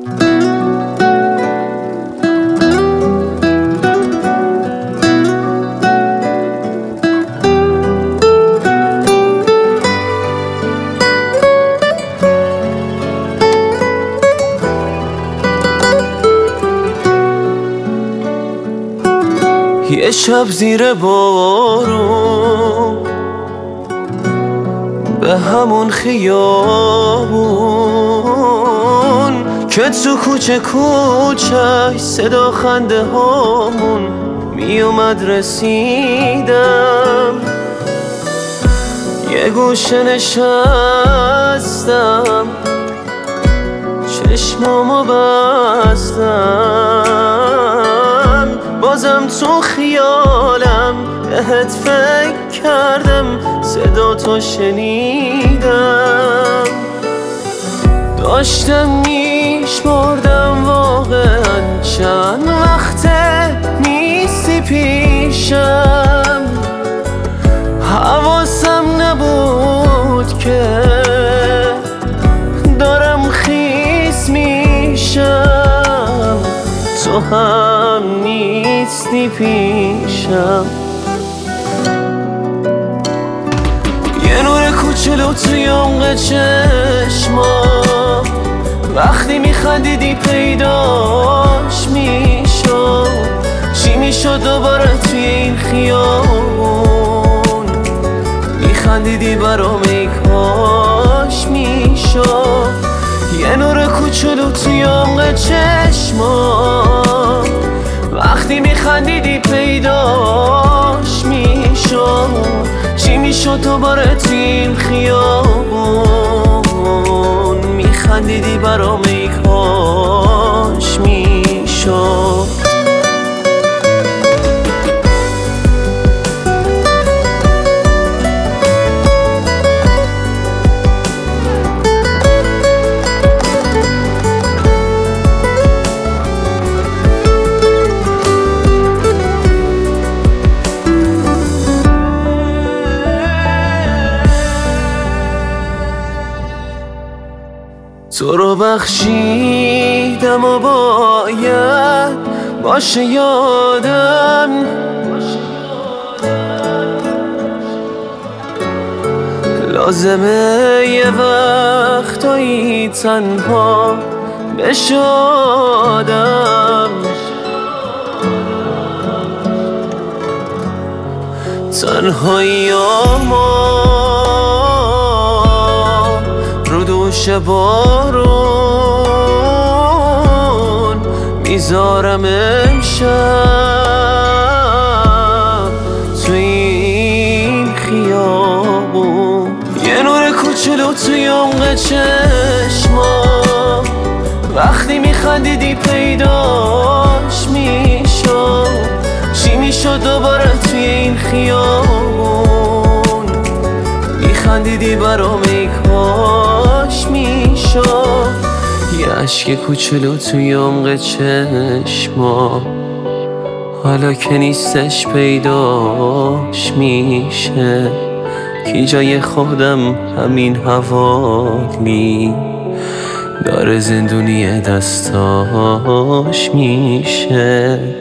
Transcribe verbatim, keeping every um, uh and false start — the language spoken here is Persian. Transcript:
یه شب زیر بارون به همون خیابون که تو کوچه کوچه صدا خنده هامون می اومد رسیدم، یه گوشه نشستم چشمامو بستم، بازم تو خیالم بهت فکر کردم، صدا تو شنیدم، داشتم میشمردم واقعا چند وقته نیستی پیشم، حواسم نبود که دارم خیس میشم، تو هم نیستی پیشم. یه نور کوچولو توی عمق چشما وقتی میخندیدی پیداش میشد، چی میشد دوباره توی این خیابون میخندیدی برام ای کاش میشد. یه نور کوچولو توی عمق چشما وقتی میخندیدی پیداش میشد، چی میشد دوباره توی این خیابون میخندیدی برام ای کاش میشد. تو رو بخشیدم و باید باشه یادم، لازمه یه وقتایی تنها بشادم، تنهاییامو رو دوش بارون میذارم امشب توی این خیابون. یه نور کوچولو توی عمق چشما وقتی میخندیدی پیداش میشد، چی میشد دوباره توی این خیابون میخندیدی برام ای کاش میشد. یه عشق کوچولو توی عمق چشما حالا که نیستش پیداش میشه، کی جای خودم همین حوالی داره زندونی دستاش میشه.